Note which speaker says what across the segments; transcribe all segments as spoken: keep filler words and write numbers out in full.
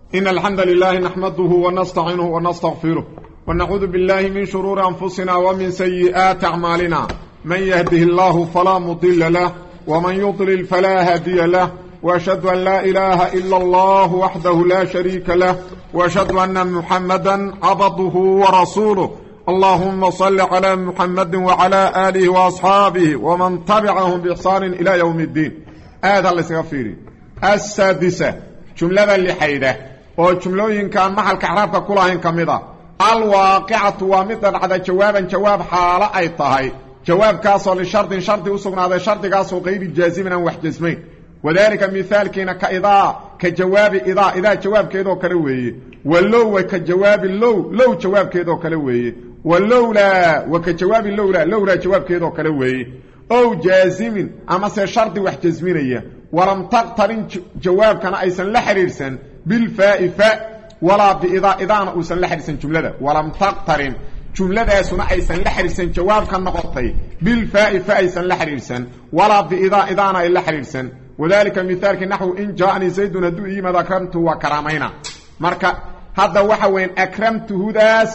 Speaker 1: إن الحمد لله نحمده ونستعينه ونستغفره ونعوذ بالله من شرور أنفسنا ومن سيئات أعمالنا من يهده الله فلا مضل له ومن يضلل فلا هادي له وأشهد أن لا إله إلا الله وحده لا شريك له وأشهد أن محمدا عبده ورسوله اللهم صل على محمد وعلى آله وأصحابه ومن تبعهم بإحسان إلى يوم الدين هذا اللي سيغفيري السادسة جملة اللي حيدة وجملوين كان محل كعرابك كلهين كميدا الواقعة ومثل على جوابا جواب حالة أي طهي جواب كاسو لشرط شرط وسقنا هذا شرط كاسو غير جازمنا وحجزمين وذلك مثال كينا كإذا كجواب إذا إذا جواب كيدو كلوي ولو وكجواب اللو لو جواب كيدو كلوي ولولا وكجواب اللولا لولا جواب كيدو كلوي أو جازم أما سي شرط وحجزمينية ولم تقترن جواب كان أيسا لحريرسا بالفاء فاء ولا بإذا إذا أنا أيسا لحريرسا جملة ولم تقترن جملة سنة أيسا لحريرسا جواب كان نقطي بالفاء فاء أيسا لحريرسا ولا بإذا إذا أنا إلا حريرسا وذلك مثال كنحو إن جاءني زيد ندو إيما ذكرمته وكرامينا مركا هذا وحوين أكرمته داس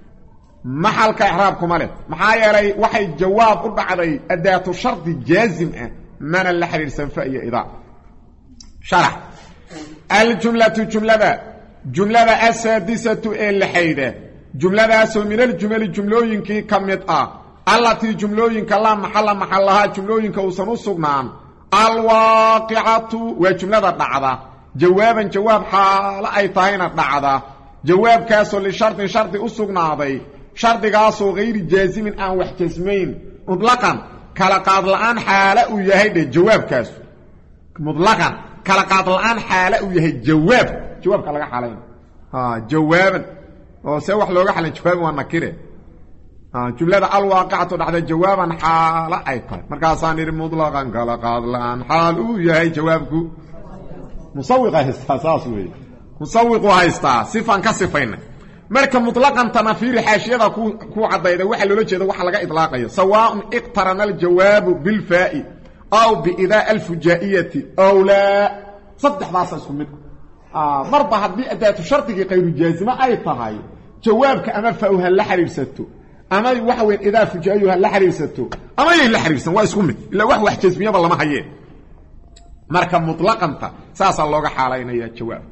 Speaker 1: محل كإحرابكم عليه محايا لي وحي جواب قرب علي أداة شرط جازم من اللحرير سنفائية إذا شرح الجملة جملة جملة السادسة اللحيدة جملة أسو من الجمل الجملوين كي كميطة التي جملوين كلا محل محلها جملوين كوسنو سقنان الواقعة وجملة دعضة جوابا جواب حال أي طاين دعضة جواب كاسو لشرط شرط أسقناضي شرط كاسو غير جازم أن وحجزمين مطلقا kala qaad la'aan xaala uu yahay jawaabkaas mudlaqan kala qaad la'aan xaala uu yahay jawaab jawaabka laga xaalayn ha jawaaban oo se wax looga xalan jawaab waa nakire ha jumlada al waaqicatu dhacda jawaaban xaala ay tahay markaas aan iri mudlaqan kala qaad la'aan xaal uu yahay jawaabku musawiqa hasaas weey musawiqu haysta sifan ka sifayna marka mutlaqan tanafiri xaashiyada ku ku cadayda waxa loo jeedo waxa laga idlaaqayo sawaan iqtarana aljawab bil fa'i aw bi idha al fujaiyati aw la saddexdaas isku mid ah marba hadii adaatu shartiga qayru jaazima ay tahay jawaabka ama fa'uha la xariirsato ama waxa weyn idha fujaiyuha la xariirsato ama ay la xariirsan waa isku mid ila wax wax jaazmiyaba lama hayeen marka mutlaqanta saasa looga xaalaynaya jawaabka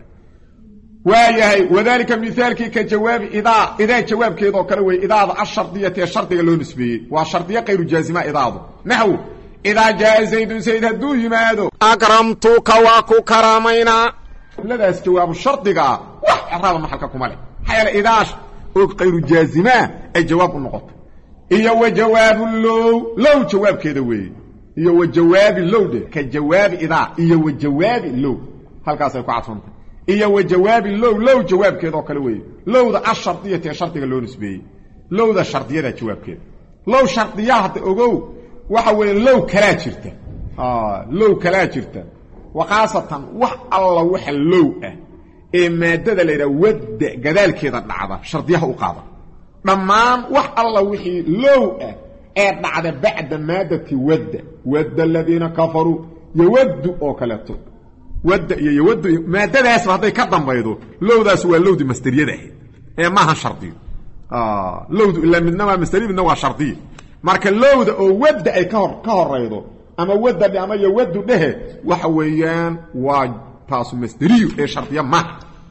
Speaker 1: waayahay wadaalika mithaalki ka jawaab idaa idaa jawaabkeedo kale way idaada ashartiyati shartiga loo nisbeeyay waa shartiya qayru jaazima idaadu naxu idaa jaa zaydun zayd haduu yimaado akramtuka wa ku karamayna ladaas jawaab shartiga wax araba maxalka kuma leh hayla idaash oo qayru jaazima ay jawaab u noqoto iyo wa jawaabu law law jawaabkeeda way iyo wa jawaabi law de ka jawaab idaa iyo wa jawaabi law halkaas ay ku cadfanta iyo wajawaabi low low jawaabkeeda oo kale weey lowda ashartiyada ee shartiga loo nisbeeyay lowda shartiyada jawaabkeeda low shartiyaha ogow waxa weey low kala jirta ah low kala jirta waqaasatan wax alla waxa low ah ee maadada leeyahay wada gadaalkeeda dhacda shartiyaha u qaada dhamaan wax alla wixii low ah ee dhacda bacda maadati wada wada alladina kafaru yawaddu oo kaleeto wada iyo yawadu maadadaas haday ka dambaydo lowdaas waa lowdi masdariyada ee ma aha shartiyo ah lowdu illa midna waa masdari midna waa shartiyo marka lowda oo wada ay ka hor ka horeydo ama wada ama yawadu dhahe waxa weeyaan waa taas masdariyo ee shartiyo ma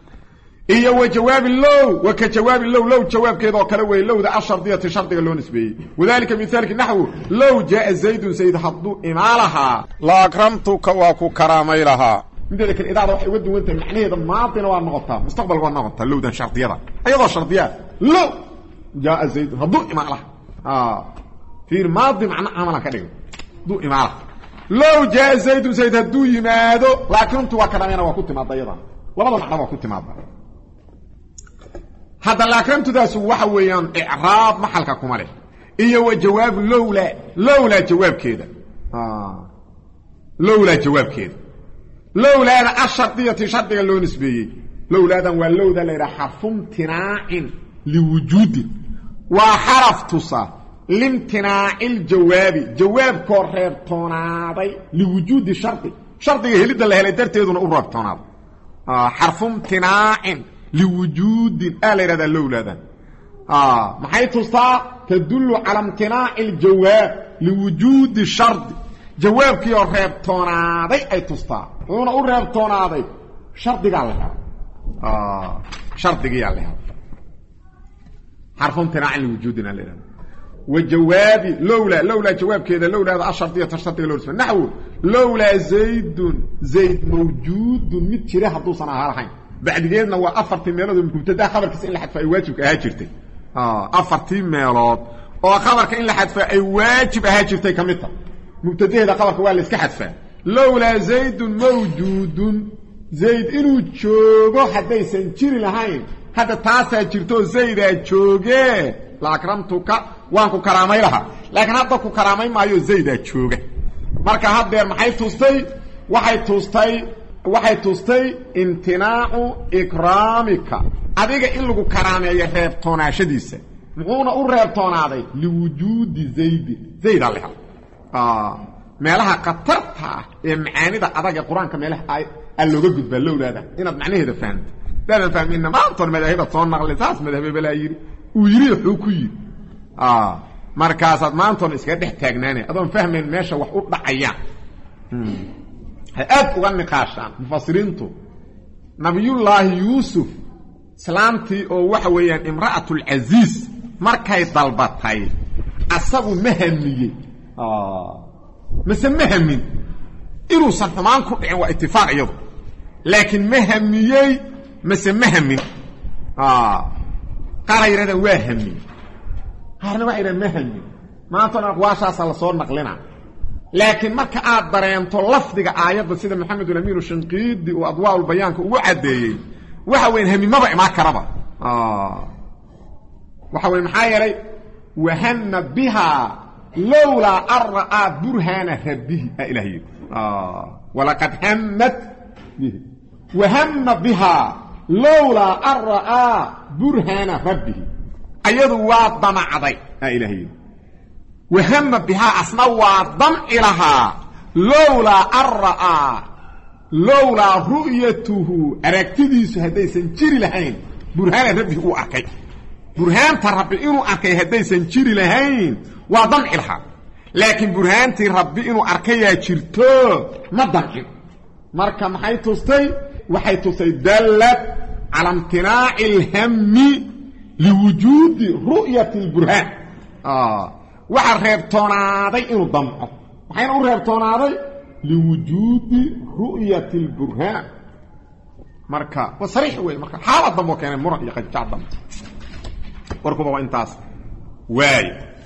Speaker 1: iyo wa jawaab low wa ka jawaab low low jawaabkeeda oo kale way lowda ashartiyada shartiga loo nisbeeyay wadaalika mithaalki nahwu low jaa zaydun zayd haddu imaalaha la akramtuka wa ku karaamaylaha midda kale idaada waxay wada wanta macnaheeda maadina waa noqotaa mustaqbal waa noqotaa lowdan shartiyada ayadoo shartiya low jaa zayd hadu imaala ah fiir maadi macna amala ka dhigo du imaala low jaa zayd zayd hadu yimaado laakiin tu waa karaamana waa ku timaada ayada labada macna waa ku timaada hada laakiin tudaas waxa weeyaan i'raab maxalka kuma leh iyo wa jawaab lowla lowla jawaabkeeda ah lowla jawaabkeeda لولا الشرطية شرطية لو نسبية لولا ذا ولولا ليرا حرف امتناع لوجود وحرف تصا لامتناع الجواب جواب كورير توناضي لوجود الشرط شرطية هلدا لهلا درتيدون أوراب توناض اه حرف امتناع لوجود الا هذا لولا ده اه ما هي تستا تدل على امتناع الجواب لوجود الشرط جوابك يا ريبتونادي اي تستا وانا اقول ريبتونادي شرط قال لها اه شرط قال لها حرف امتناع لوجودنا لنا وجوابي لولا لولا جواب كذا لولا هذا الشرطيه تشرطيه لولا نحو لولا زيد زيد موجود متجري حدو سنه هالحين بعد جينا هو افرتي ميلود مبتدا خبرك ان لحد في واجبك اها جرتي اه افرتي ميلود oo khabarka in la xadfa ay waajib aha jirtay kamida mubtadaheeda khabarka waa la iska xadfaa lawla zaydun mawjudun zayd inuu joogo hadaysan jiri lahayn hada taasa jirto zayda jooge la akramtuka waan ku karaamay laha laakiin hadda ku karaamay maayo zayda jooga marka hadeer maxay tustay waxay tustay waxay tustay imtinaacu ikraamika adiga in lagu karaameeyo reebtoonaashadiisa muxuuna u reebtoonaaday liwujuudi zayd zayd allah ah meelaha qatarta ee macaanida adaga quraanka meelaha ay looga gudba lowlaada inaad macnaheeda fahanto daadan fahmin ma antoon madaahibad soo naqli taas madaahib bala yiri uu yiri wuxuu ku yiri ah markaas aad maantoon iska dhex taagnaanay adoon fahmin meesha wax u dhacaya aad uga niqaashaan mufassiriintu nabiyullaahi yuusuf salaamtii oo waxa weeyaan imra'atul aziz markay dalbatay asagu mahamiyay ah masamahamin inuu san xumaan ku dhicin waa ittifaaq iyadu laakiin mahamiyay masamahamin ah qarayrada waa hamin harna waa ira mahamin maantana aqwaashaas la soo naqlina laakiin marka aad dareento lafdiga aayadda sida maxamed al-amiin shanqiidi oo adwaa'ul bayaanka ugu cadeeyay waxa weyn hamimaba ima karaba ah waxa weyn maxaa yeelay wahanna biha lawla ar'a burhana rabbihi ilahi ah walaqad hammat bihi wahanna biha lawla ar'a burhana rabbihi ayadu waa damacday ilahi وهم بها أصنع وضم إلها لولا أرأى لولا رؤيته أركتدي سهدي سنجري لهين برهان ربي هو أكي برهان تربي إنو أكي هدي سنجري لهين وضم إلها لكن برهان تربي إنو أركي يشرتو ما ضمئن مركا محي تستي وحي تستي دلت على امتناع الهم لوجود رؤية البرهان آه waxa reebtoonaaday inuu damco waxayna u reebtoonaaday liwujuudi ru'yati al-burhan marka wa sariix way marka xaalad dambo keenay muran iyo qajjac dambo warkuba waa intaas waay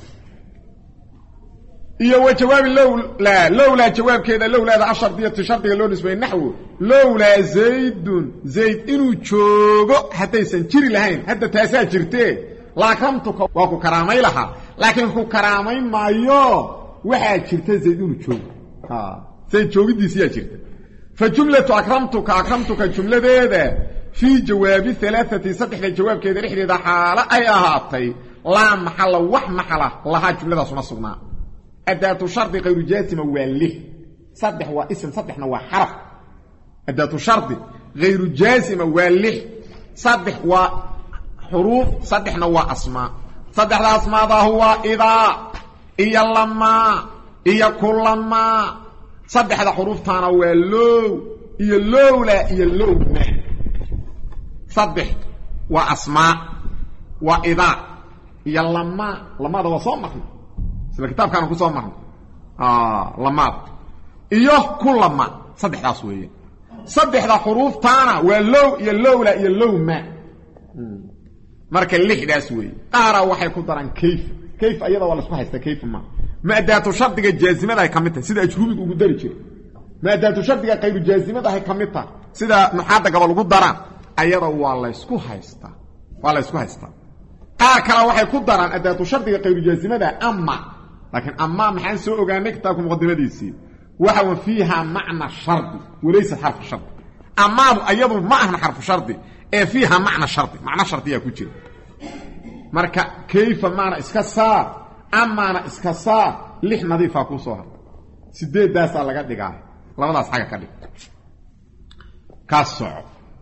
Speaker 1: iyo wa jawaab lawla lawla jawaabkeeda lawlaada ashardiyatu shardiga loo nisbay nahwu lawla zaydun zayd inuu joogo hadaysan jiri lahayn hadda taasaa jirtee laakamtuka waa ku karaamay laha laakiin ku karaamay maayo waxa jirta zayd inuu joogo ha zayd joogidiisa yaa jirta fa jumlatu akramtuka akramtuka jumladeeda fi jawaabi thalathati saddex jawaabkeeda dhixdeeda xaala ay ahaatay la maxalla wax maxalla laha jumladaas uma sugnaa adaatu shardi ghayru jaasima waa lih saddex waa ism saddexna waa xaraf adaatu shardi ghayru jaasima waa lih saddex waa حروف صدحنا واسماء صدح الاسماء ده هو اذا ايا لما ايا كلما صدح الحروف تانا ولو ايا لولا ايا لوما صدح واسماء واذا ايا لما لما ده وصمح سبب الكتاب كانوا كصمح اه لما ايا كلما صدح راسويه صدح الحروف تانا ولو ايا لولا ايا لوما marka lixdaas weey qaara waxay ku daran kayf kayf ayada wala isku haysta kayf ma maadaatu shardiga jaazimada ay kamid tahay sida ajrubiga ugu dari jiray maadaatu shardiga qayb jaazimada ay kamid tahay sida nuxaada gabal ugu daran ayada waa la isku haysta waa la isku haysta qaar kale waxay ku daran adaatu shardiga qayb jaazimada amma laakiin amma maxaan soo ogaanay kitaabka muqaddimadiisii waxa uu fiiha macna shardi walaysa harf shardi amma ayadu ma ahna harf shardi ee fiiha macna shardi macna shardiya ku jira marka kayfa maana iska saar amaana iska saar lix nadiifa ku soo har sideedaas laga dhigaa labadaas xaga ka dhig ka soo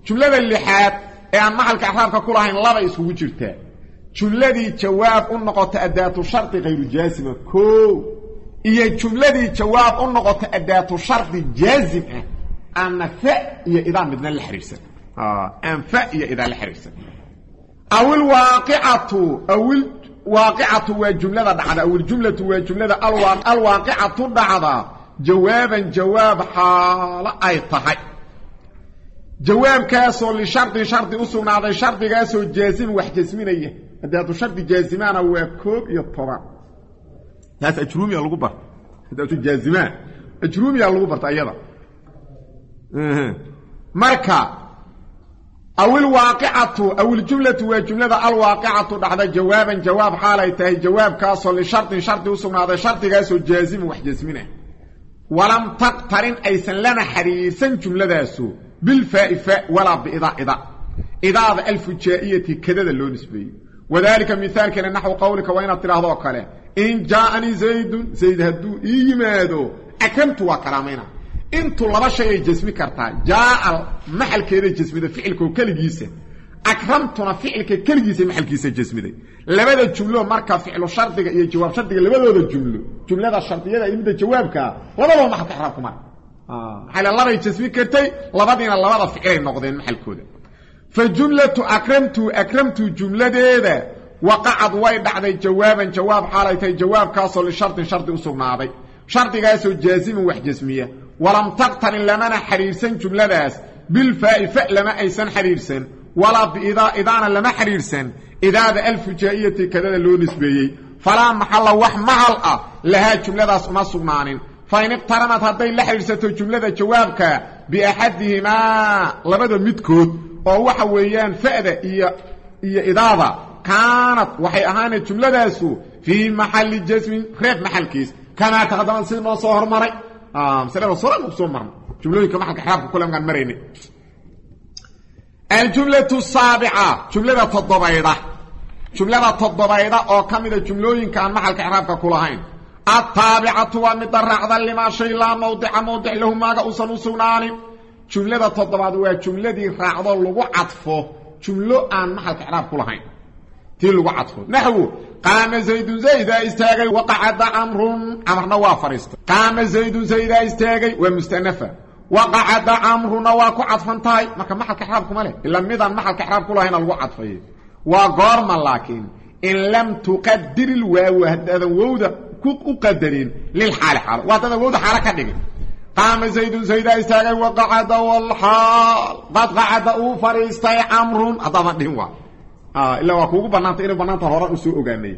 Speaker 1: jumlada lixaad ee aan maxalka i'raabka ku lahayn laba isugu jirtaa jumladii jawaab u noqota adaatu sharti ghayru jaazima ko iyo jumladii jawaab u noqota adaatu sharti jaazim ah ana fa iyo idaa midna la xiriirsan ah an fa iyo idaa la xiriirsan awil waaqi'atu awil waaqi'atu waa jumlada dhacda awil jumlatu waa jumlada al waaqi'atu dhacda jawaaban jawaab xaala ay tahay jawaabkaasoo li sharti sharti u sugnaaday shardigaasoo jaazim wax jasminaya adaatu sharti jaazimana waa koob iyo toban taas ajruumiya lagu bar adaatu jaazimaan ajruumiya lagu barta ayada marka awil waaqi'atu awil jumlatu waa jumlada al waaqi'atu dhacda jawaaban jawaab xaalay tahay jawaabkaasoo li sharti sharti u sugnaaday shardigaasoo jaazim wax jasminaya walam taqtarin aysan lana xariirsan jumladaasu بالفاء فاء ولا بإضاء إضاء إضاء الفجائية كذا لو نسبي وذلك مثال كان نحو قولك وين اطلاع ذوقله إن جاءني زيد زيد هدو إيمادو أكمت وكرامينا انتو لبا شيء جسمي كرتا جاء محل كذا جسمي ده فعلك وكالجيسة أكرمتنا فعلك كالجيسة محل كيسة جسمي ده لبدا الجملة مركا فعل شرطك إيه جواب شرطك لبدا الجملة جملة الشرطية ده يبدا جوابك لبدا ما حتحركم آه. حال الله يجسمي كرتي لبدينا لبدا فعلين نقدين محل كوده فجملة أكرمت أكرمت جملة ده وقعد وايد بعد جوابا جواب حالتي جواب كاصل لشرط شرط أسرناضي شرط قاسو جازم وحجسمية ولم تقتر لمن حريرسن جملة داس بالفاء فاء لما أيسن حريرسن ولا بإذا إذانا لما حريرسن إذا ذا ألف جائية كذا اللو نسبيي فلا محل وح محل لها جملة داس أسرنانين فإن اقترنت هذه لحرسة جملة جوابك بأحدهما لبدا مدكود وهو حويان فأدة إيا إيا إضافة كانت وحي أهانة جملة داسو في محل جسم خيف محل كيس كما تقدم سيدنا صهر مري آه سيدنا صهر مبصور مري جملة كما حرف كلهم كان مريني الجملة السابعة جملة الضبيضة جملة الضبيضة أو كمدة جملة كان محل كحرف كلهين التابعة ومدرعة لما شيء لا موضع موضع له ما أصنوا سناني جملة الضبيضة هي جملة راعة لغو عطفه جملة عن محل كحرف كلهين تي لغو عطفه نحو قام زيد زيد استاغي وقعد عمرو عمر نوافر است قام زيد زيد استاغي ومستنفه وقعد عمرو نواكو عطفنتاي ما كان محل كحرف كماله الا ميدان محل كحرف كلهين لغو عطفه وقرم لكن ان لم تقدر الواو هذا ووده كقدرين للحال حال وهذا ووده حركه دغ قام زيد زيد استاغي وقعد والحال قد قعد فريستي عمرو اطبع دين آه إلا وكوكو بنانتا إنه بنانتا هراء أسوء أغاني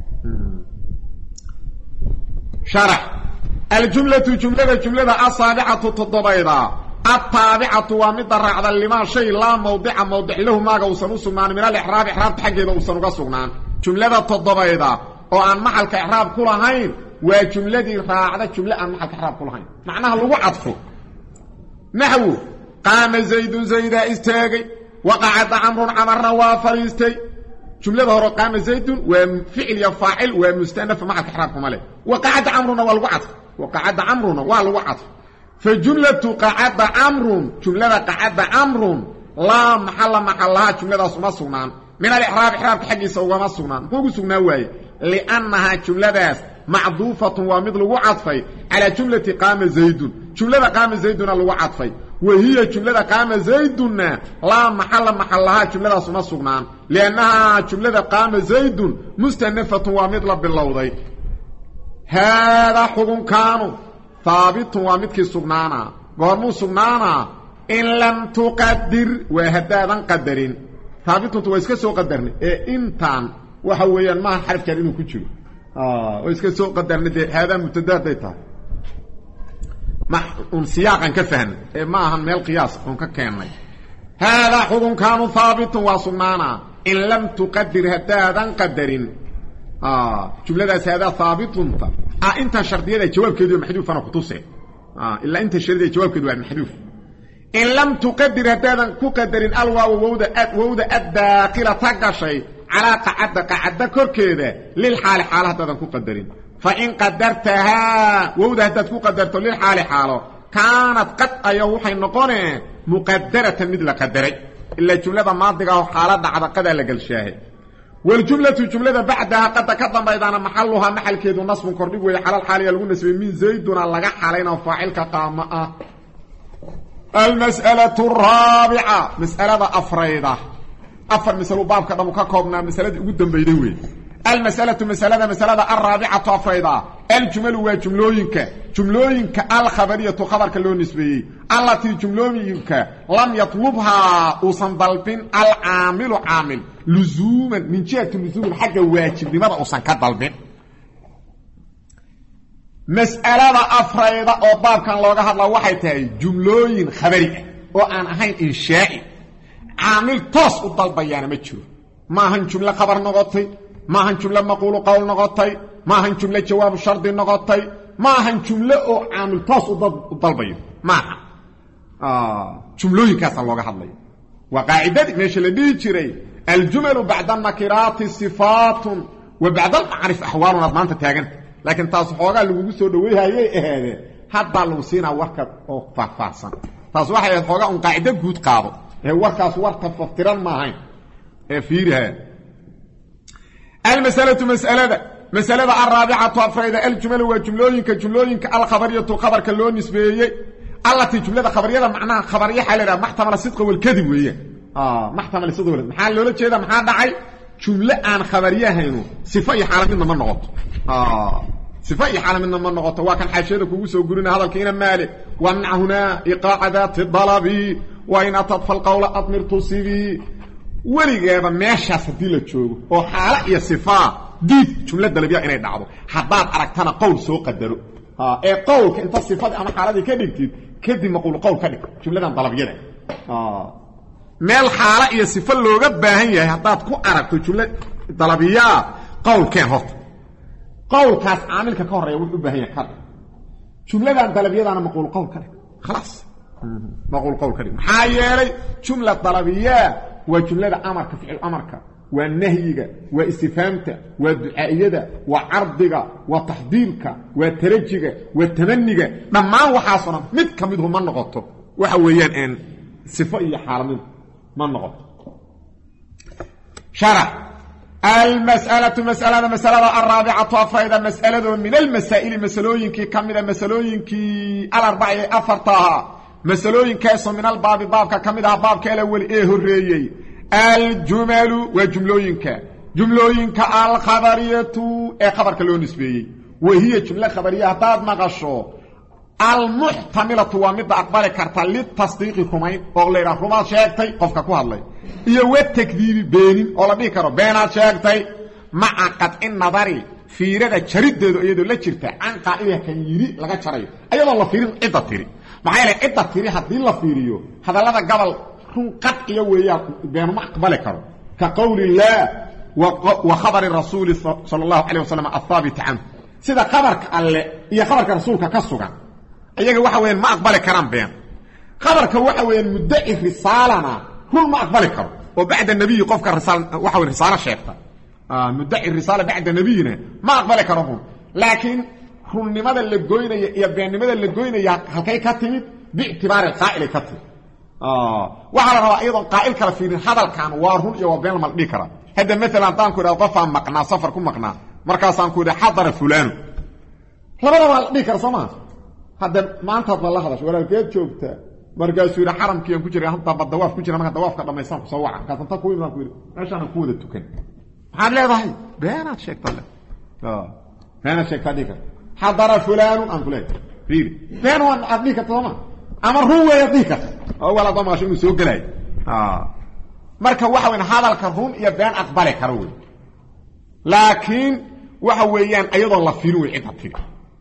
Speaker 1: شرح الجملة جملة جملة الصابعة التضبيضة الطابعة ومدر على لما شيء لا موضع موضع له ما قوصنوا سنان من الإحراب إحراب تحقيد وصنوا سنان جملة التضبيضة وعن محل كإحراب كلهين وجملة راعدة جملة عن محل كإحراب كلهين معناها لغو عطفه نحو قام زيد زيد استاغي وقعد عمرو عمر وفريستي جمله هو قام زيد وفعل يفاعل ومستأنف مع احرافكم عليه وقعد عمرو والوعد وقعد عمرو والوعد فجمله قعد عمرو جمله قعد عمرو لا محل محلها جمله اسمها سنان من الاحراب احراب حق سوى سنان هو سنان واي لانها جمله معذوفه ومثل وعطفي على جمله قام زيد جمله قام زيد الوعطفي وهي جملة قام زيدنا لا محل محلها جملة اسمها سغنان لأنها جملة قام زيد مستنفة ومثل باللوضي هذا حكم كانوا ثابت ومثل سغنانا قرموا سغنانا إن لم تقدر وهدادا قدرين ثابت وإسكا سو قدرني إيه إنتان وحويا ما حرف كريم كتشو آه وإسكا سو قدرني هذا مبتدا ديتا ما سياقا كفهن ما هم ميل قياس كون ككيناي هذا حكم كان ثابت وصنانا ان لم تقدر هدادا قدرين اه جمله هذا ثابت انت اه انت شرطيه جواب كده محذوف انا كتوسه اه الا انت شرطيه جواب كده محذوف ان لم تقدر هدادا كقدرين الواو ووده ووده الداخله تقشي على قعد قعد كركده للحال حال هدادا كقدرين فإن قدرتها ووده تدكو قدرته للحال حاله كانت قد أيوحي النقونة muqadaratan mid la qadaray ila jumlada maadiga oo xaalada cadaqada la galshaahay wal jumlatu jumlada ba'daha qad ka dambaydana maxalluha maxalkeedu nasbun kordhig way xalal xaaliya lagu nasbay min zayduna laga xalayna faa'ilka qaama ah al mas'alatu ar-rabi'a mas'alada afrayda afar misal baabka dhamu ka koobnaa masalada ugu dambayday way المسألة مسألة مسألة الرابعة أفريضة الجمل وجملوينك جملوينك الخبرية خبر كلون نسبي التي جملوينك لم يطلبها أصندلبين العامل عامل لزوما من جهة لزوم الحاجة واجب لماذا أصندلبين مسألة أفريضة أو باب كان لوغا هذا وحيتها جملوين خبرية وأن هين إنشائي عامل توس الضلبيان متشو ما هن جملة خبر نغطي ما هن جملة مقول قول نغطي ما هن جملة جواب شرط نغطي ما هن جملة أو عامل توس الضلبيان ما هن آه جملوين كاسا لوغا هذا وقاعدة ماشي اللي جري الجمل بعد النكرات صفات وبعد المعرف أحوالنا ما أنت تاجن لكن تصحوغا لوغو سو دويها يي اهده حتى لو سينا وركب او فافاسن تاس waxay xoga un qaacida guud qaado ee warkaas warka faftiran ma ahayn ee fiirha المساله مساله مساله الرابعه افريده الجمل وجملوينك جملوينك الخبريه الخبر كلو نسبيه التي جمله خبريه معناها خبريه حالها محتمل الصدق والكذب وهي اه محتمل الصدق والكذب maxaa loo jeedaa maxaa dhacay jumla aan khabariye hayno sifa iyo xaaladna ma noqoto ah صفاء حال من من نقطه وكان حاشيده كوغو سو غورينا هذلكينا مالك ومن هنا ايقاع ذات الطلب وان تطفى القول اضمر تصيبي وليغا ميشا سدي لا جوغو او حاله يا صفاء دي جمله دلبيه اني دعبو حداد aragtana qowl soo qadaro ها اي قولك انت صفات اما حالدي كدغتid كدي مقول قول كدغ جملهان طلبيده اه ميل حاله يا صفه لوغا باهن yahay hadaad ku aragto jumlad dalabiya qowl keen horta قول كاس عامل كهرية وحو بهي كذا جملة طلبية أنا مقول قول كذا خلاص مقول قول كذا حيالي جملة طلبية وجملة أمرك فعل أمرك والنهيك واستفهامك والدعائية وعرضك وتحضيرك وترجك والتمنيك ما هو حاصنا متك مدهم من نغطه وحويان إن صفائي حال من من نغطه شرع المسألة مسألة مسألة الرابعة أفريدة مسألة من المسائل مسألوينك كمدة مسألوينك الأربعة أفرتها مسألوينك من الباب بابك كمدة بابك الأول إيه الرئي الجمل وجملوينك جملوينك الخبرية إيه خبرك اللون نسبي وهي جملة خبرية هتاد مغشو المحتملة ومد أقبال كارتا للتصديق كمين أغلي رحمة شاكتي قفك كوها الله iyo takdiib beenin oo la dhigi karo beenaad sheegtay ma aqad in nadari fiirada jarideedu iyadoo la jirta aan qaaiya kan yiri laga jarayo ayadoo la fiirin cidda tiri maxay leeyahay cidda tiri hadii la fiiriyo hadalada gabal run qad iyo weeyaan been ma aqbali karo ka qawli la wa khabari rasuul sallallahu alayhi wasallam athabit an sida khabarka alle iyo khabarka rasuulka ka sugan ayaga waxa weeyaan ma aqbali karaan been khabarka waxa weeyaan mudda'i risaalana كل ما أقبل كرو وبعد النبي قفك الرسالة وحول الرسالة شيختا آه مدعي الرسالة بعد نبينا ما أقبل كرو لكن كل لماذا اللي قوينا يبقى لماذا اللي قوينا هكي كتب باعتبار القائل كتب آه وعلى رأى أيضا قائل كرفين هذا كان وارهن يوبين الملقى هذا مثلا تانكو إذا ضفا مقنا صفر كم مقنا مركز تانكو إذا حضر فلان لماذا ملقى سماه هذا ما أنت أطلع الله هذا ولا كيف شوفته markaas uu xaramkii ku jiray hanta badawaaf ku jira marka dawaafka dhamaysan ku soo wacan ka tanta ku iman ku yiri meeshaan ku wada tukan maxaad leedahay beenaad sheegtay ah beenaad sheegtay dika hadara fulaan an fulaan fiiri been waan adika tooma ama ruwa yadika oo wala damaasho uu soo galay ah marka waxa weyn hadalka run iyo been aqbali karo weey laakiin waxa weeyaan ayadoo la fiirin cid tiri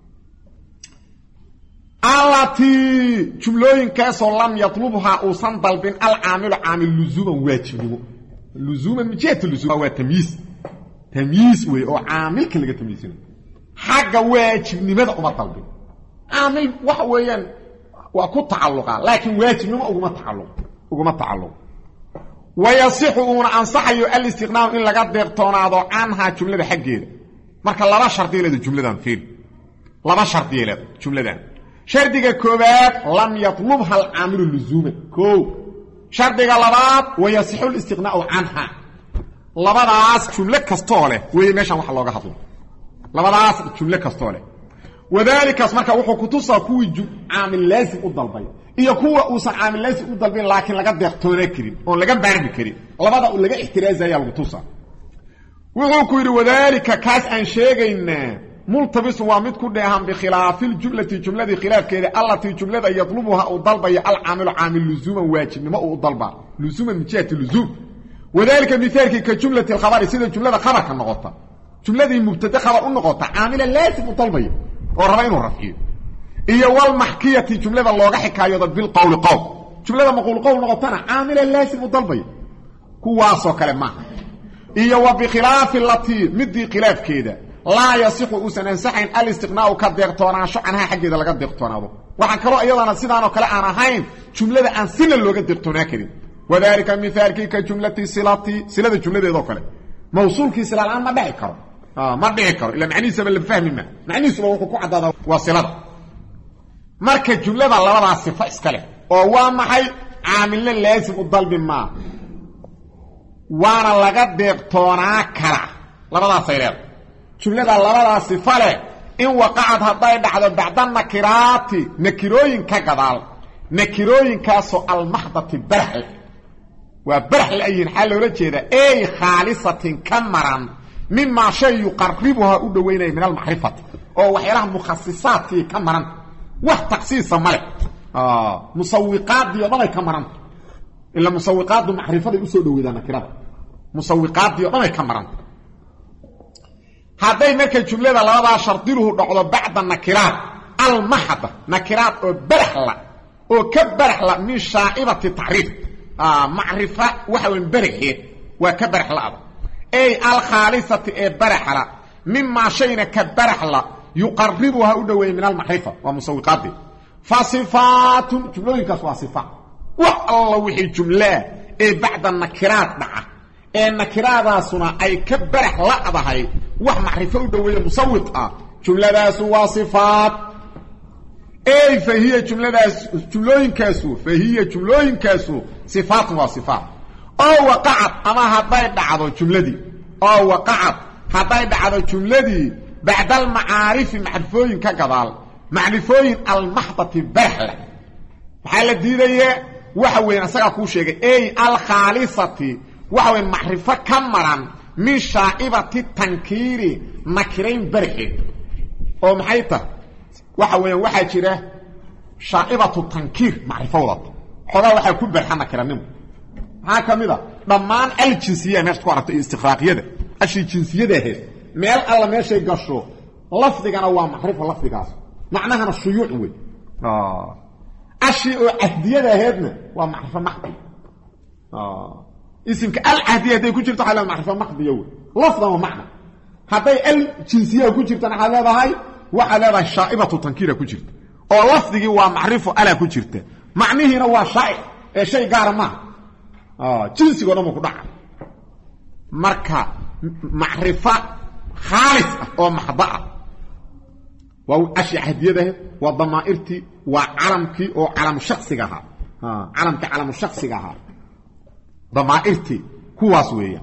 Speaker 1: التي جملوين كاسو لم يطلبها اوسن طلبين العامل عامل لزوما واجبه لزوما مجيه اللزوم هو تمييز تمييز وي او عامل كلغه تمييزين حاجه واجبنimada uma طلبين عامل waxa weeyaan waa ku tacalluqa laakiin waajibnimo ugu ma tacalluq ugu ma tacalluq ويصح ان انصحيو الاستغناء ان laga deeqtoonaado anha jumlada xageeda marka laba shardi leedo jumladan fiir laba shardi leedo jumladan shardiga koobaad lam yatlubha al-aamilu luzuman koo shardiga labaad wayasixu al-istiqnaa'u canha labadaas jumle kastoo leh way meeshan wax looga hadlo labadaas jumle kastoo leh wadaalikaas marka wuxuu ku tusaa kuwii aamil laazim u dalbay iyo kuwa uusan aamil laazim u dalbin laakiin laga deeqtoona karin oo laga baarmi karin labada uu laga ixtiraazaya lagu tusaa wuxuu ku yiri wadaalika kaas aan sheegaynaa multabis waa mid ku dheehan bi khilaafil jumlati jumladii khilaafkeeda allati jumlada yatlubuha u dalbaya al-aamilu aamil luzuman waajibnimo u dalba luzuman mijati luzum wadaalika mithaalki ka jumlati al-khabari sida jumlada khabarka noqota jumladii mubtada khabar u noqota aamila laazim u dalbaya oo raba inuu rafciyo iyo wal mahkiyati jumlada looga xikaayado bil qawl qawl jumlada maqul qawl noqotana aamila laazim u dalbaya kuwaas oo kale ma iyo wa bi khilaafi allati midi khilaafkeeda la yasihu usan sahin al-istiqnaa'u ka deeqtoonaasho anha xageeda laga deeqtoonaado waxa kale iyadana sidaan oo kale aan ahayn jumlada aan sina looga deeqtoonaa karin wadaalika mithaalki ka jumlati silati silada jumladeedo kale mawsuulki silaan ma dhici karo ah ma dhici karo ila macnihiisa la fahmi ma macnihiisu wuxuu ku cadaada waa silada marka jumlada labadaas sifa iska leh oo waa maxay aamilna laazim u dalbi ma waana laga deeqtoonaa kara labadaas ay leedahay jumlada labadaas sifa leh in waqacad haday dhacdo bacda nakiraati nakirooyin ka gadaal nakirooyinkaasoo al-mahdati barh waa barh layin xal loola jeeda ay khaalisatin kamaran mimma shay yuqarribuha u dhaweynay min al-ma'rifati oo waxyaalaha mukhassisaadki kamaran wax taqsiisa male ah musawiqaad iyo dhanay kamaran illa musawiqaad ma'rifada u soo dhaweedana nakirada musawiqaad iyo dhanay kamaran haday marka jumlada labada shardiluhu dhacdo bacda nakiraat al-mahda nakiraat oo barhla oo ka barhla min shaa'ibati ta'rif ah ma'rifa waxa weyn barheed waa ka barhla ay al-khalisati ee barhla mimma shayna ka barhla yuqarribuha u dhaweey min al-ma'rifa wa musawiqati fasifatun jumlooyinkaas waa sifa wa alla wixii jumla ee bacda nakiraat dhaca ee nakiraadaasuna ay ka barax la'dahay wax macrifo u dhaweeyo musawiq ah jumladaas waa sifaat ay fahiya jumladaas jumlooyinkaasu fahiya jumlooyinkaasu sifaat waa sifaat oo waqa'at ama haday dhacdo jumladii oo waqa'at haday dhacdo jumladii bacda al-ma'arif ma'rifooyin ka gadaal ma'rifooyin al-mahdati barhla waxa la diidaya waxa weyn asaga ku sheegay ay al-khalisati waxa weyn ma'rifo kamaran min shaa'ibati tankiri nakirayn barhi oo maxay tahay waxa weyn waxa jira shaa'ibatu tankir ma'rifo wada xogaa waxa ku barxana kiranimo ha kamida dhamaan al-jinsiyya meesha ku aragtay istiqraaqiyada ashi jinsiyada ahayd meel alla meeshay gasho lafdigana waa ma'rifo lafdigaas macnaheena shuyuuc wey ah ashi oo ahdiyada ahaydna waa ma'rifo mahdi ah اسمك العهديه دي كجرت على معرفه مقضيه لفظا ومعنى هذي الجنسيه كجرت على هذا وعلى هذا شائبه تنكير كجرت او لفظي ومعرفه على كجرت معنيه هو شيء شيء غير ما اه جنسي ولا مكو دع marka معرفه خالص او محضه و اشهديده وضمائرتي وعلمكي او علم شخصيها ها علمك علم شخصيها ضمائرتي كواس ويا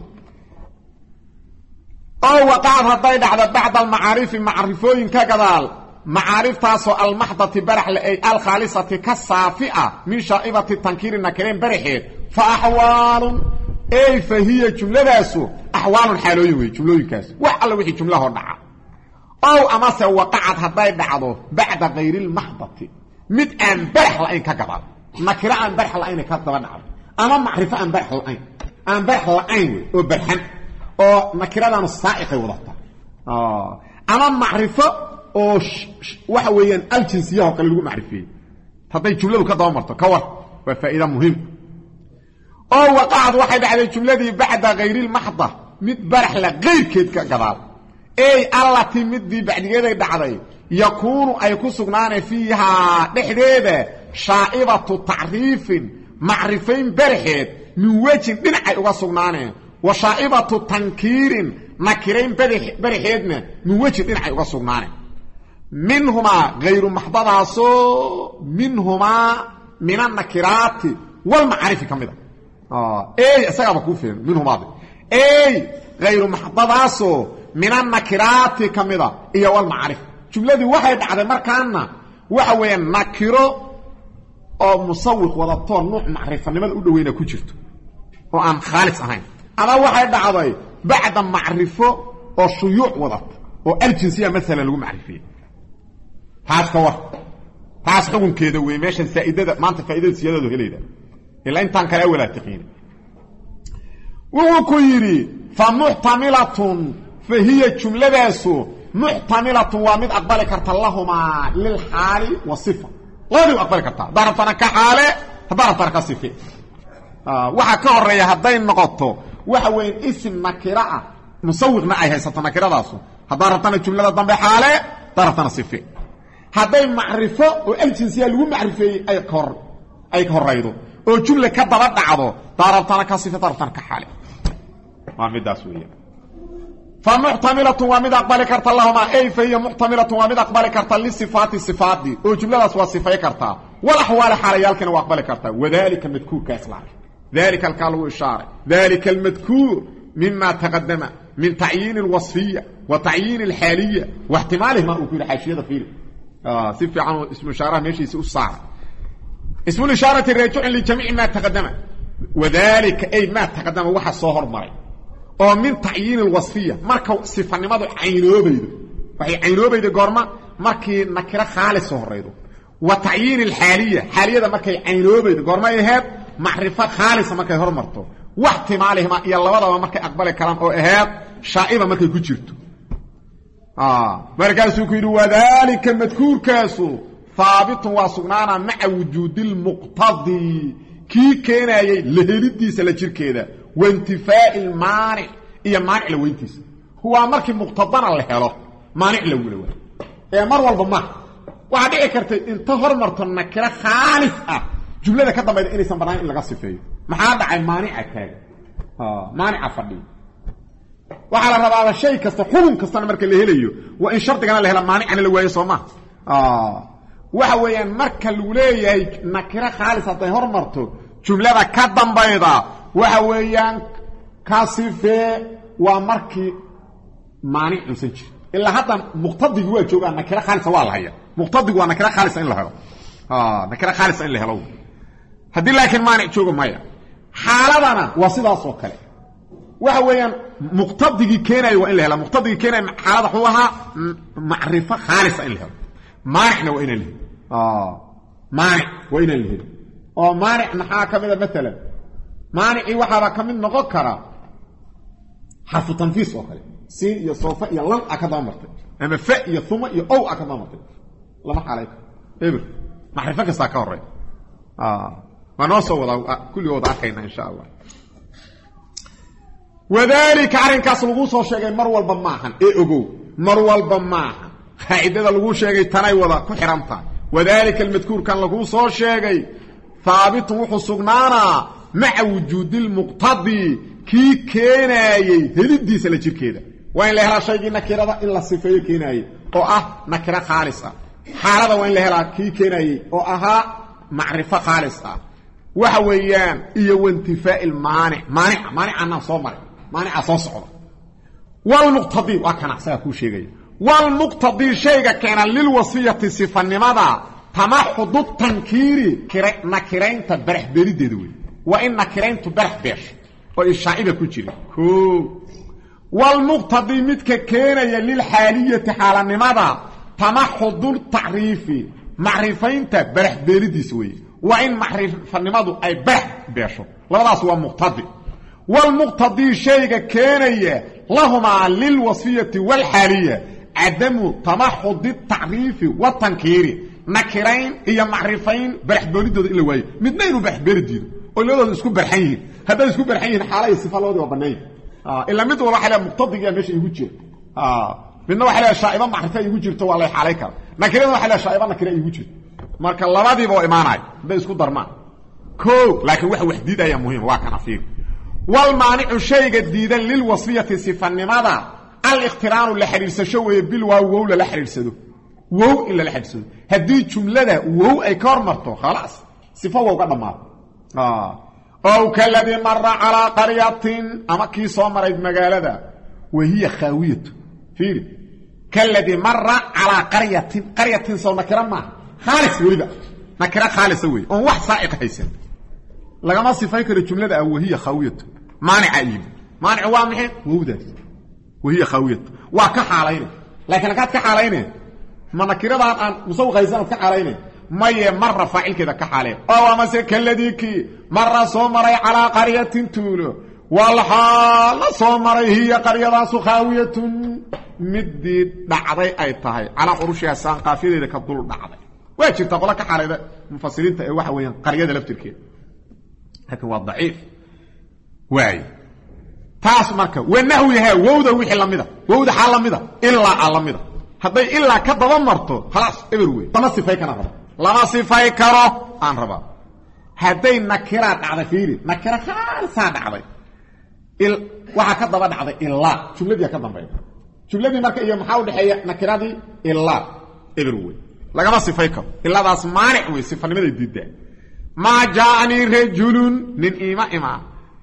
Speaker 1: او وقع هذا بعد بعض المعارف معرفوين كغدال معارف تاسو المحضه برح اي الخالصه كصافئه من شائبه التنكير النكرين برحه فاحوال اي فهي جملهاسو احوال حالوي وي جملوينكاس وحال وحي جمله هردعه او اما سو وقعت هذا بعده بعد غير المحضه مد ان برح لين كغدال نكره ان برح لين كدبا أما معرفة أن برح العين أن برح العين وبرحن أو نكرة الصائقة وضعتها آه. أما معرفة أو وحويا الجنسية وقال له معرفين هذا الجملة كذا مرته كور وفائدة مهم أو وقعت واحد على الجملة دي بعد غير المحضة مد برح لغير كيد كذا أي الله تمدي بعد كده بعد يكون أي كسرنا فيها نحديده شائبة تعريف معرفين برحيد من وجه دنعي uga sugnaaneen washaa'ibatu tankiirin nakirayn barixeedna min wajh dhinacay uga sugnaaneen منهما غير محضراسو منهما من النكرات والمعارف كمدا اه اي اسغا بكو فين منهما اي غير محضراسو من النكرات كمدا اي والمعارف جملتي waxay dhacday markaana waxa weeyaan nakiro oo musawwiq wadato nooc macrifanimada u dhaweeyna ku jirto oo aan khaalis ahayn ama waxay dhacday bacda macrifo oo shuyuuc wadato oo aljinsiya mesela lagu macrifiyay taas ka war taas xukunkeeda way meeshan faa'iidada maanta faa'iidada siyadadu helayda ilaa intaan kale wala taqiin wuxuu ku yiri fa muhtamilatun fa hiya jumladaasu muhtamilatun wa mid aqbali karta lahuma lil hali wa sifa ladu aqbali karta darafana ka hale darafana ka sifa ah waxa ka horeeya haday noqoto waxa weyn ism nakira musawwiqna ay haysato nakiradaasu hadartana jumlada dambe hale darafana sifa haday macrifo oo aljinsiya lagu macrifeeyay ay kor ay horaydo oo jumla ka daba dhacdo darafana ka sifa darafana ka hale waa midaas weeyaan فمحتملة ومد أقبل كرت اللهما أي فهي محتملة ومد أقبل كرت للصفات الصفات دي وجملة وصفة كرتا والأحوال حاليال كانوا أقبل كرتا وذلك المذكور كإصلاح ذلك الكالو الشارع ذلك المذكور مما تقدم من تعيين الوصفية وتعيين الحالية واحتماله ما أكون حاشية فيه آه صفة عنه اسم الإشارة ماشي سوء الصعب اسم الإشارة الرجوع لجميع ما تقدم وذلك أي ما تقدم واحد صهر مري oo min ta'yin alwasfiyya marka sifanimadu aynoobaydo waxay aynoobaydo goorma markii nakira khaalis soo horeydo wa ta'yin alhaliyya haliyada markay aynoobaydo goorma ay ahayd macrifa khaalis markay hormarto wax timaalihima iyo labadaba markay aqbali karaan oo ahayd shaa'iba markay ku jirto ah markaasuu ku yiri wadaalika madkuurkaasu thaabitun wa sugnaana ma'a wujudil muqtadi ki keenayay lahelidiisa la jirkeeda وانتفاء المانع هي مانع لوينتيس هو markii muqtadana la helo maanic la walaw ee mar walba ma waxa dhici kartay inta hormarto nakira khaalif ah jumlada ka dambeeyay inaysan banaan in laga sifeeyo maxaa dhacay maanica taag ha maanica fadhi waxa la rabaa shay kasta xukun kasta marka la helayo waa in shardigana la helo maanicana la waayo Soomaa ah waxa weeyaan marka lagu leeyahay nakira khaalis haday hormarto jumlada ka dambeeyda waxa weeyaan kaasife waa markii maanic uusan jirin illa hadda muqtadigu waa joogaa nakira khaalis waa la haya muqtadigu waa nakira khaalis in la helo ah nakira khaalis in la helo hadii laakiin maanic joogo maya xaaladana waa sidaas oo kale waxa weeyaan muqtadigi keenay waa in la helo muqtadigi keenay xaalada xuwaha macrifa khaalis in la helo maanicna waa in la helo ah maanic waa in la helo oo maanic maxaa kamida mesela مانعي وحابا كمين نقو كرا حرف تنفيس وكالي سين يا صوفة يا لن أكدا مرتي أما فاء يا ثم يا أو أكدا مرتي لما عليك إبر معرفك استاكار رأي آه ونوصو وضع كل يوضع خينا إن شاء الله وذلك عرين كاس لغوص وشيغي مروال بماحن إيه أقو مروال بماحن خائدة لغوص شيغي تناي وضع كحرمتا وذلك المذكور كان لغوص وشيغي ثابت وحسقنانا مع وجود المقتضي كي كيناي هلديس لا جيركيدا وين لا هلا شيء نكرده ان لا صفيه كيناي او اه نكره خالصه حالده وين لا هلا كي كيناي او اها معرفه خالصه waxa weeyaan iyo intifaa المانع مانع مانع ana soo maray مانع soo socda wal muqtadi wa kana asaga ku sheegay wal muqtadi shayga kana lil wasiyati sifanimada tamahudud tankiri kire nakiraynta barx berideedu way وإن نكرين تبرح بيش وإشاعبة كجري كو والمقتضي متك كينا يلي الحالية حالا نماذا تمحض التعريف معرفين تبرح بيردي سوي وإن معرفة نماذا أي برح بيشو لذا سوى مقتضي والمقتضي شيء كينا لهما للوصية والحالية عدم تمحض التعريف والتنكير نكرين هي معرفين برح بيردي إلا وي مدنين برح بيردي ولودا isku barxayeen haday isku barxayeen xaalay sifaloodi waa banay ah ila mid wala xala muqtadiga meesha igu jir ah midna waxa la shaa'iba macrifa igu jirto waa la xalay kar nakirada waxa la shaa'iba nakira igu jir marka labadiiba waa imaanay haday isku darmaan ko laakiin wax waxdiid ayaa muhiim waa kana fiir wal maani'u shayga diidan lil wasfiyati sifanimada al iqtiraan la xiriirsasho way bil waa wawla la xiriirsado wow illa la xabsado hadii jumlada wow ay ka hormarto خلاص sifa wow ka dhamaad ah oo kalladii marra ala qaryatin ama kii soo maray magaalada wahiya khawiyat fiiri kalladii marra ala qaryatin qaryatin soo nakira ma خالص waliba nakira خالص way oo wax saa'iq haysan lagama sifay karo jumlada wahiya khawiyat maanic ayib maanic waa maxay wowdaas wahiya khawiyat waa ka xaalayna laakiin ka ka xaalayna ma nakiradan aan musawqaysan ka xaalayna maye marra faa'ilkeeda ka xaalee oo ama se kalladiki marra soo maray ala qaryatin tuulo wal hal soo maray hiya qaryadaas khawiyatun middi dhacday ay tahay ala urushiya saan qaafideeda ka dul dhacday waa jirta qola ka xaalayda mufassiriinta ee waxa weeyaan qaryada laftirkeeda laakiin waa dhaif waay taas marka wanahu yahay wowda wixii lamida wowda xal lamida illa alamida haday illa ka daba marto خلاص everywhere tama sifay kana raba lama sifay karo aan raba haday nakira dhacday fiiri nakira khaalsa dhacday il waxa ka daba dhacday illa jumladii ka dambeeyay jumladii marka iyo maxaa u dhaxeeya nakiradii illa everywhere lagama sifay karo illadaas maanic way sifanimada diidaa ma jaani rajulun min ima ima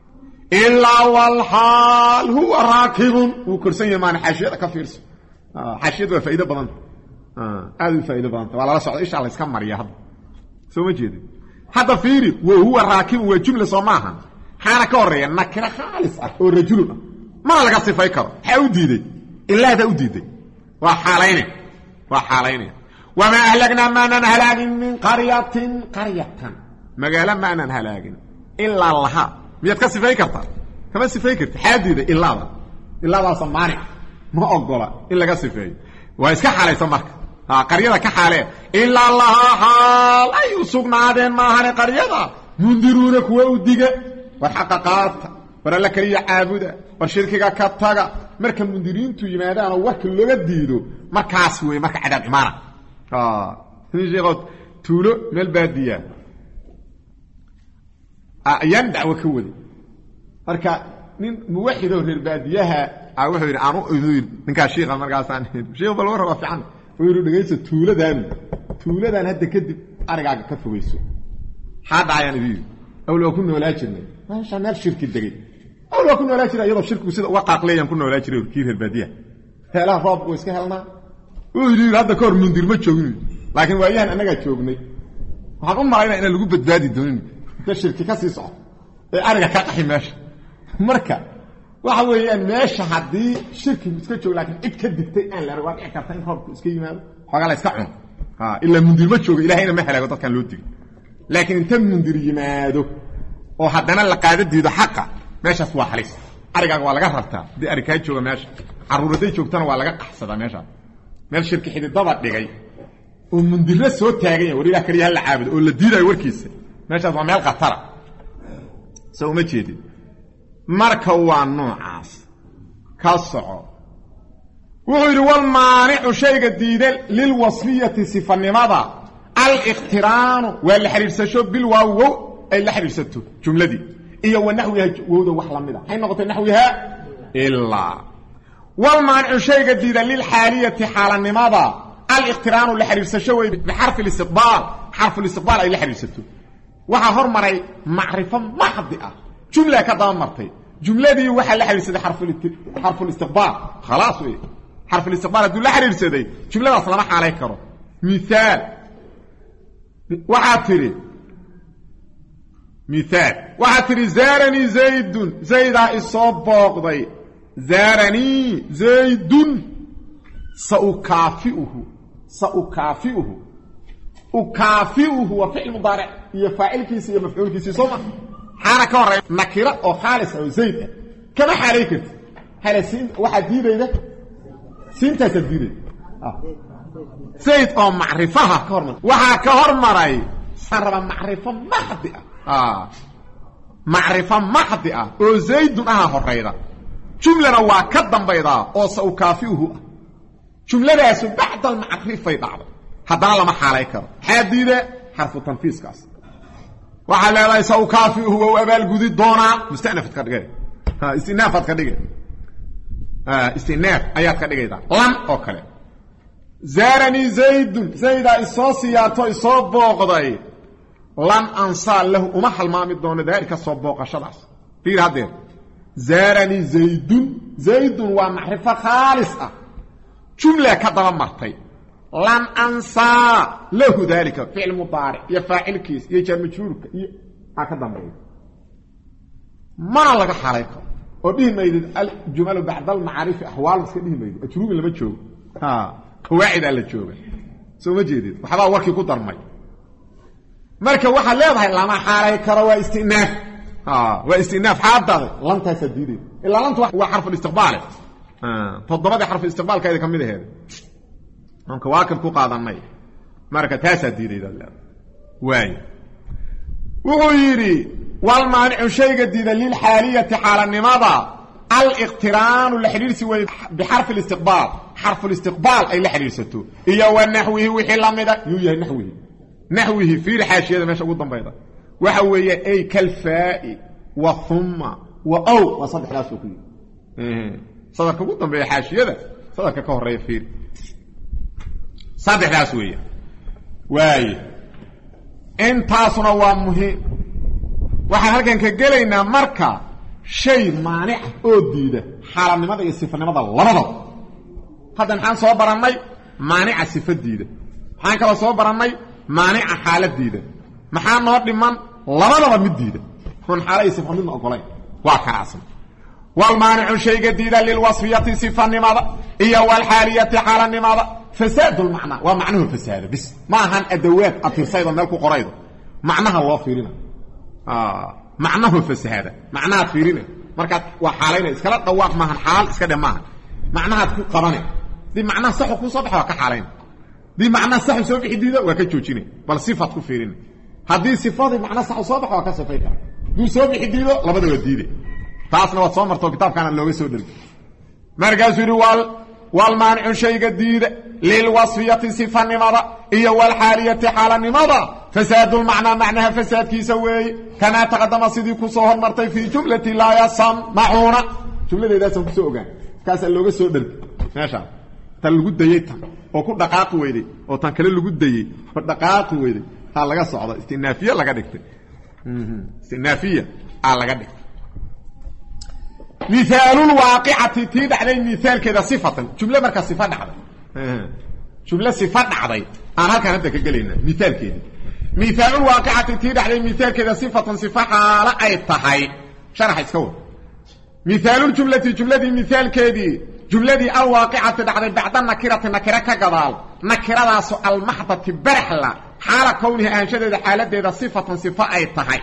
Speaker 1: illa wal hal huwa raakibun وكرسي ما حاشيه ka fiirso حاشيه waa faa'iido badan ah aad u faa'iido badan wala la socdo insha Allah iska mariya hada soo ma jeedin hada fiiri wa huwa raakib wa jumla soomaha xana ka horeeya nakira khalis ah oo rajulun ma laga sifay karo waxa u diiday illa hada u diiday waa xaalayne waa xaalayne wama ahlagna ma nan halagin min qaryatin qaryatan magaala ma nan halagin illa laha miyad ka sifay kartaa kama sifay kartaa xaadiida ilaada ilaada samaani ma ogola in laga sifeeyo waa iska xaalaysan marka ha qaryada ka xaalee illa allah hal ay usugnaadeen ma ahane qaryada mundiruuna kuwa u diga war xaqaqaat war la kaliya aabuda war shirkiga ka taga marka mundiriintu yimaadaan oo warka looga diido markaas way marka cadaab imaana ah nijeeqad tuulo meel baadiya ayaan dacwo ka wadi marka nin muwaxid oo reer baadiyaha aa wuxuu yiri aanu idin ninka sheekha markaas aan sheekh bal war waa fiican wuxuu dhageysa tuuladan tuuladan hadda kadib arigaaga ka fogeyso hada ayaan idin awlo ku noolaa jirnay maasha meel shirki dagay awlo ku noolaa jiray iyadoo shirku sida uga qaaqleeyaan ku noolaa jiray kii reer baadiyaha heela roob oo iska helnaa uu yiri hadda koor mundir ma joogin laakiin waayahan anaga joognay waxaan u maraynaa in lagu badbaadi doonin shirki ka sii socdo ee ariga ka qaxi meesha marka waxa weeyaan meesha hadii shirki iska joog laakiin cid ka digtay aan la rabaa in karta in roobku iska yimaado xogaa la iska cun ha illa mundir ma joogo ilaahayna ma helago dadkan loo digay laakiin inta mundir yimaado oo hadana la qaadadiido xaqa meeshaas waa halis ariga waa laga rabtaa hadii ariga ka jooga meesha caruuraday joogtana waa laga qaxsadaa meesha meel shirki xididada dhigay oo mundir soo taagay war ilaah kaliya la caabudo oo la diiday warkiisa meeshaas waa meel qatara soo ma jeedin marka waa noocaas ka soco wuxuu yiri wal maani'u shayga diidan lil wasliyati sifanimada al iqtiraan wal xiriirsasho bil waaw ay la xiriirsato jumladii iyo wanaxwiha wawda wax lamida hay noqotay naxwiha illa wal maani'u shayga diidan lil xaaliyati xaalanimada al iqtiraan la xiriirsasho way bi xarf al istiqbal xarf al istiqbal ay la xiriirsato waxa hormaray macrifo maxdi ah jumla ka daba martay jumladii waxa la xiriirsaday xarf xarf al-istiqbal خلاص way xarf al-istiqbal duu la xiriirsaday jumladaas lama xaalay karo misaal waxa tiri misaal waxa tiri zarani zaidun zaida isabaqday zarani zaidun saukafiuhu saukafiuhu ukafiuhu wa fi'l mudari' ya fa'ilkiisa iyo maf'ulkiisa soma حانا كوري نكره او خالص او زيد كما حاليك حالسين واحد ديده سنت تديده اه زيد او معرفها كورن وها كهرمري سرب معرفه محضه اه معرفه محضه او زيد اها هريده جمله وا كدنبيدا او سو كافيه جمله بعد المعرفه بعد هذا لما حاليك حديده حرف تنفيذ كاس وحلا لا يسو كافي هو وابال غدي دونا مستأنف كدغه ها استئناف كدغه ها استئناف ايات كدغيدا لم او كله زارني زيد زيد الصوصيات إصاب بوغضي لن أنسى له وما حلمامي دون ذلك الصوب بوغ شخص في هذا زارني زيد زيد ومعرفة خالصة جملة كذا مرتين لن أنسى له ذلك فعل مضارع يفاعل كيس يجر مجهول هكذا مريض ما لك حركة وبه ما يريد الجمل بعد المعارف أحوال مسكده ما يريد أجروب اللي ما تشوف ها قواعد اللي تشوف سو ما جديد وحبا وركي كدر مي مركا waxa leedahay lama xaalay karo waa istinaaf ha waa istinaaf haadada lanta sadidii ila lanta waa xarf istiqbaal ah todobada xarf istiqbaal ka kamid ah anka waa kan ku qaadanay marka taasadidii dalad waay wuxuu yiri wal maani'u shayga diida lil xaaliyati xaalanimada al iqtiraan la xiriirsi way bi xarf istiqbaal xarf istiqbaal ay la xiriirsato iyo wa nahwihi wixii lamida yuu yahay nahwihi نحوه في حاشيه ماشي ugu dambayda waxa weeye ay kalfaa'i wa thumma wa aw wa sadh raas ku ee sadhka ugu dambeeya xaashiyada sadhka ka horeeya fiir sadh raas weeye waay intaasuna waa muhiim waxa halkan ka galeynaa marka shay maanic oo diida xaalanimada iyo sifanimada labadaba hadan aan soo baranay maanic sifadiida waxaan kala soo baranay مانع حالة ديدة محان نور دمان لبدا مid ديدة كون حالة صفة من أقولين واكراسن والمانع شيء جديد للوصفية صفة لماذا هي والحالية حالة لماذا فساد المعنى ومعناه فساد بس ما هن أدوات أترسيد ملكو قريضة معناها الله فيرنا آه معناه فساد معناه فيرنا مركات وحالين إسكالات طواق ما هن حال إسكالات ما هن معناها تكون قرانة دي معناه صح وكون صبح وكحالين دي معنى صح سو بخديده وكجوجينه بل صفه كفيرين هذه صفات معنى صح صبح وكسفيكا دي سو بخديده لبدا وديده تاسنا واد سو مرتو كتاب كان لوغي سو دلك مرغاس وال والمانع شيء جديد للوصفيه صفه نمره هي والحاليه حال نمره فساد المعنى معناها فساد كي سوي كما تقدم سيدي كسو مرتي في جمله لا يسمعون جمله اذا سو اوغان كاس لوغي سو دلك ماشي تلغو ديتا oo ku dhaqaaq weeyday oo tan kale lagu dayay oo dhaqaaq weeyday ha laga socdo istinaafiya laga dhigtay mhm istinaafiya aa laga dhigtay mithaalul waaqi'ati tidacday mithaalkeeda sifatan jumla marka sifa dhacday jumla sifa dhacday aan halkan hadda ka galeena mithaalkeeda mithaalul waaqi'ati tidacday mithaalkeeda sifatan sifa xaala ay tahay sharax iska wad mithaalul jumlati jumladii mithaalkeedii جملتي الواقعة دعنا بعد النكرة نكرة كقضال نكرة سو المحضة برحلة حال كونها أنشدد حالة ذا صفة صفة أي طهي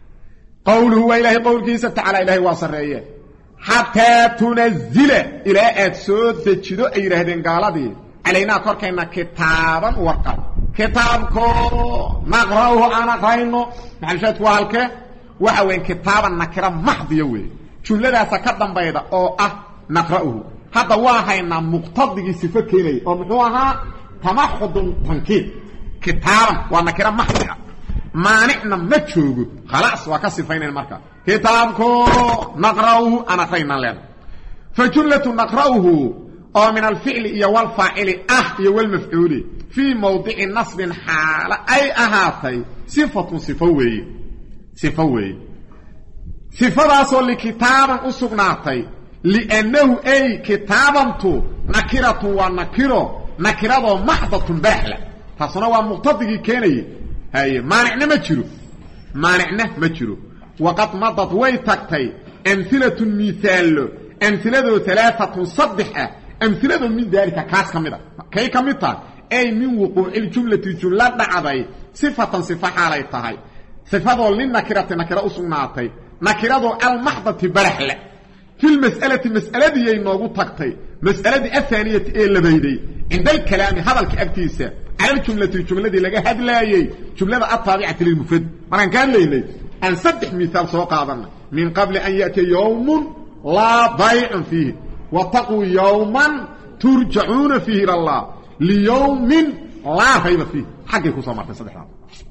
Speaker 1: قوله وإلهي قول كيسة تعالى إلهي واصر رأيه حتى تنزل إلى أدسود تجدو أي رهدين قال دي علينا كوركينا كتابا ورقا كتابكو نقرأوه أنا قرأينه نحن وهالك وحوين كتابا نكرة محض يوي جملة سكدن بيضا أو أه نقرأوه هذا واحد مقتضي صفة كيني ومحوها تمحض تنكيد كتابا ونكرا محضها مانعنا متشوق خلاص وكصفين المركة كتابكو نقرأوه أنا خينا لنا فجملة نقرأوه أو من الفعل إيا والفاعل أه إيا والمفعول في موضع نصب حال أي أهاتي صفة صفوي صفوي صفة رسول كتابا أسقناتي لأنه أي كتابنتو نكرة ونكرة نكرة محضة بحلة فصنوا مقتضي كيني هاي مانعنا مجرو مانعنا مجرو وقد مضت ويتكتي أمثلة المثال أمثلة ثلاثة صدحة أمثلة من ذلك كاس كمدا كي كمتا أي من وقوع الجملة الجملة دعضي صفة صفة حاليتها صفة للنكرة نكرة أصنعتي نكرة المحضة بحلة في المسألة المسألة دي ينوغو تقطي مسألة الثانية ايه اللي بيدي عند الكلام هذا الكأبتيسة على الجملة الجملة دي لقى هاد لايي جملة الطابعة للمفيد مران كان ليلي أن صدح مثال سوق عظمنا من قبل أن يأتي يوم لا ضيع فيه واتقوا يوما ترجعون فيه إلى الله ليوم لا ريب فيه حقك صمت صدح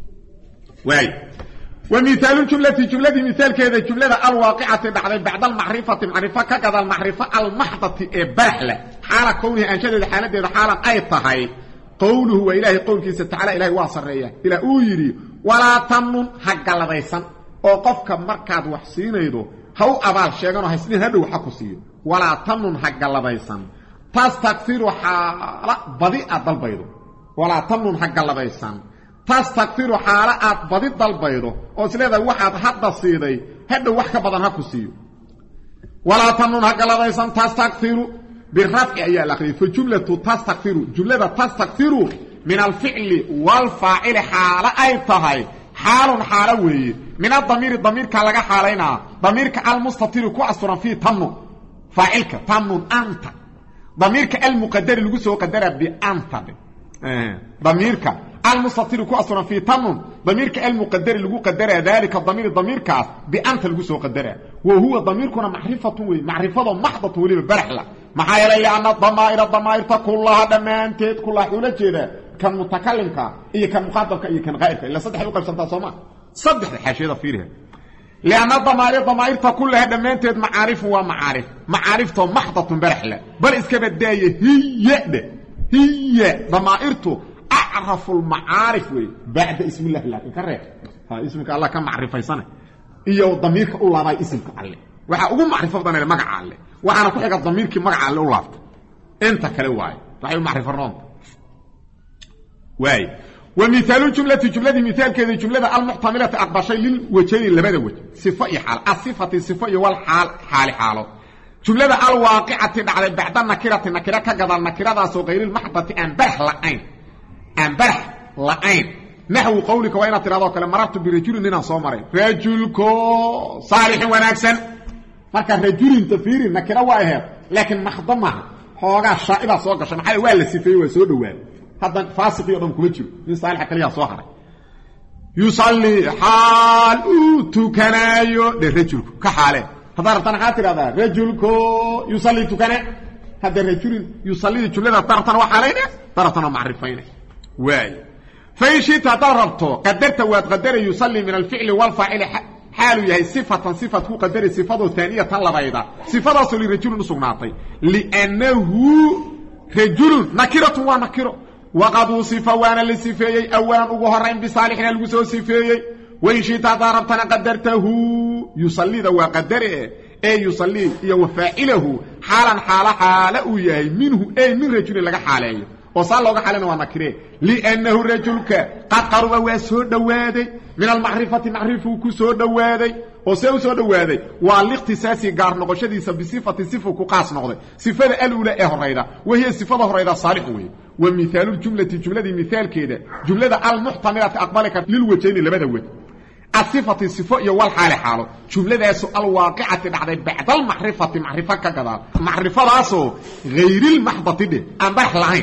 Speaker 1: واي ومثال جملة جملة مثال كذا جملة الواقعة بعد بعد المعرفة معرفة كذا المعرفة المحضة برحلة حاله كونه انشد حالته حاله اي tahay قوله والهي قول كيس تعالى الهي واسريا الى او يري ولا تمن حقلديسن oo qofka markaad wax siinaydo haw abaal sheegano haysnin hadhow waxa ku siiyo wala tamnun hagaladaysan tastakfiru hala badi dalbaydo wala tamnun hagaladaysan tastakfiru hala aad badi dalbaydo oo isleeda waxaad hadda siiday hadhow wax ka badan ha ku siiyo wala tamnun hagaladaysan tastakfiru birraf'i ayaa la akhriyo jumlatu tastakfiru jumlada tastakfiru min al-fi'li wal fa'il hala ay tahay حال حالوي من الضمير الضمير كلغا حالينا ضميرك المستتر كو اسرا في تم فاعلك تم انت ضميرك المقدر لو سو قدر بانت اه ضميرك المستتر كو اسرا في تم ضميرك المقدر لو قدر ذلك الضمير الضمير كاس بانت لو سو قدر وهو ضميركنا معرفه معرفه محضه ولي برحله ما يلي ان الضمائر الضمائر كلها دمانتد كلها ولا جيده كان متكلمك اي كان مخاطبك اي كان غائب الا صدح يقف سنتا سوما صدح الحاشيه فيها لان الضمائر ضمائر كلها دمانتد معارف ومعارف معارفته محضه برحله بل اسكبدايه هي ده هي ضمائرته اعرف المعارف بعد اسم الله لكن كره ها اسمك الله كم معرفيسنه iyo ضميرك u laabay ismka alle waxa ugu macrifo badan magaca alle waxana ku xiga ضميرkii magaca alle u laabto inta kale waay waxay macrifarnoon واي ومثال الجملة جملة مثال كذا جملة المحتملة أقبشي للوجهين لبدا وجه صفة حال الصفة صفة والحال حال حاله جملة الواقعة على بعد النكرة النكرة كقدر النكرة سو غير المحضة أنبرح لأين أنبرح لأين نحو قولك وين تراضوك لما مررت برجل لنا صومري رجلكو صالح ونكسن marka rajulin tafiri nakira waa ahayd laakiin maxdamaha xoogaa shaaiba soo gashay maxay waa la sifeeyay waa soo dhawaad hadan faasiqi oo dhan kuma jiro in saalix kaliya soo haray yusalli hal tukanayo de rajulku ka xaale hadartan xaatirada rajulku yusalli tukana hada rajulin yusalli jumlada tartan wa xalayna tartan ma'rifayna waay فايشي تضربته قدرت وقدر يصلي من الفعل والفاعل حاله يهي صفة صفة كو قدر صفة ثانية طلبيضة صفة أصل رجل نصنعطي لأنه رجل نكرة ونكرة وقد وصف وانا للصفية أولا أقهرين بصالحنا الوسو صفية وإنشي تضربتنا قدرته يصلي ذا وقدره أي يصلي وفاعله حالا حالا حالا يهي منه أي من رجل لك حاليه وصال لوغا حالنا ونكره لانه رجلك قد قرب وسو دوادي من المعرفه معرفه كسو دوادي وسو سو دوادي والاختصاصي غار نقشديسا بصفه صفه كقاس نقده صفه الاولى ايه هريده وهي صفه هريده صالح وي ومثال الجمله جمله دي مثال كده جمله المحتمله اقبلك للوجهين لبدا وجه الصفه صفه والحال حاله جمله سؤال واقعه بعد بعد المعرفه معرفه كذا معرفه راسه غير المحضه دي ان بح لعين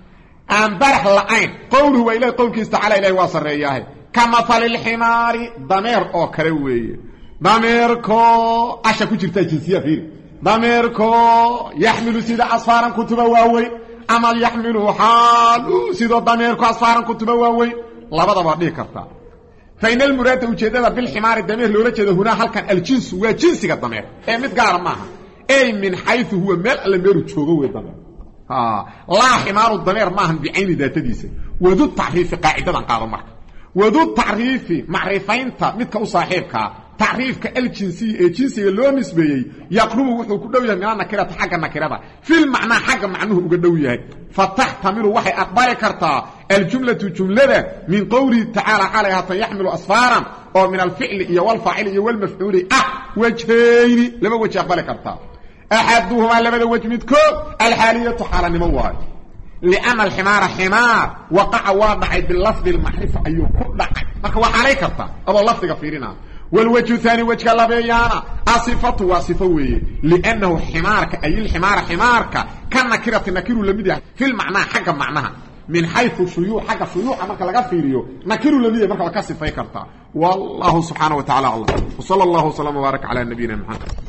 Speaker 1: أنبرح لعين قوله وإليه قول كيس تعالى إليه واصر إياه كمثل الحمار ضمير أو كروي ضميركو أشكو جرتا جنسية فيه ضميركو يحمل سيدة أصفارا كتب واوي أما يحمل حال سيدة ضميركو أصفارا كتب واوي لابد بعضيه كرتا فإن المراد وجدد بالحمار الضمير لولا جده هنا هل كان الجنس هو جنسي الضمير أي متقارب معها أي من حيث هو ملء الأمير تشوغوه الضمير آه. لا حمار الضمير ماهن بعين ذاتديسه وذو التعريف قاعدة قاعدة معك وذو التعريف معرفين مثل صاحبك تعريفك الجنسي الجنسي اللي نسبيه يقرب وحو كدويه من نكره حاجه نكره في المعنى حاجه معنوه كدويه فتحتمل وحي اقبال كرتا الجمله جمله من قوله تعالى عليها يحمل اصفارا او من الفعل والفاعل والمفعول اه وجهين لما وجه اقبال كرتا احدهما لبدا وجه مدكو الحاليه حال نموال لان الحمار حمار وقع واضح باللفظ المعرفه ايو كدع marka waxa ay karta aba lafdiga fiirina والوجه الثاني وجه لبيانا صفته وصفه ويه لانه حمارك اي الحمار حمارك كان نكره نكير لميده في المعنى حاجه معناها من حيث شيوع حاجه شيوع marka laga fiiriyo نكير لميده marka la ka sifay karta والله سبحانه وتعالى الله وصلى الله وسلم وبارك على نبينا محمد